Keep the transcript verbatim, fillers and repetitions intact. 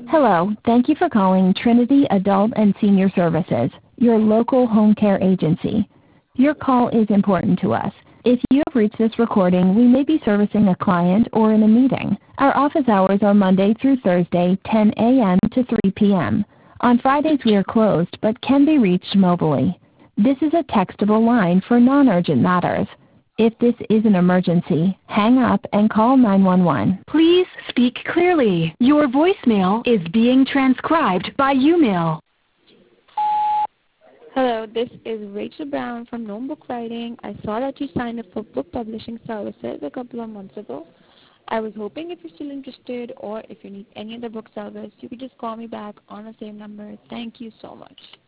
Hello, thank you for calling Trinity Adult and Senior Services, your local home care agency. Your call is important to us. If you have reached this recording, we may be servicing a client or in a meeting. Our office hours are Monday through Thursday, ten a m to three p m On Fridays we are closed, but can be reached mobilely. This is a textable line for non-urgent matters. If this is an emergency, hang up and call nine one one. Please speak clearly. Your voicemail is being transcribed by YouMail. Hello, this is Rachel Brown from Gnome Book Writing. I saw that you signed up for book publishing services a couple of months ago. I was hoping if you're still interested or if you need any other book service, you could just call me back on the same number. Thank you so much.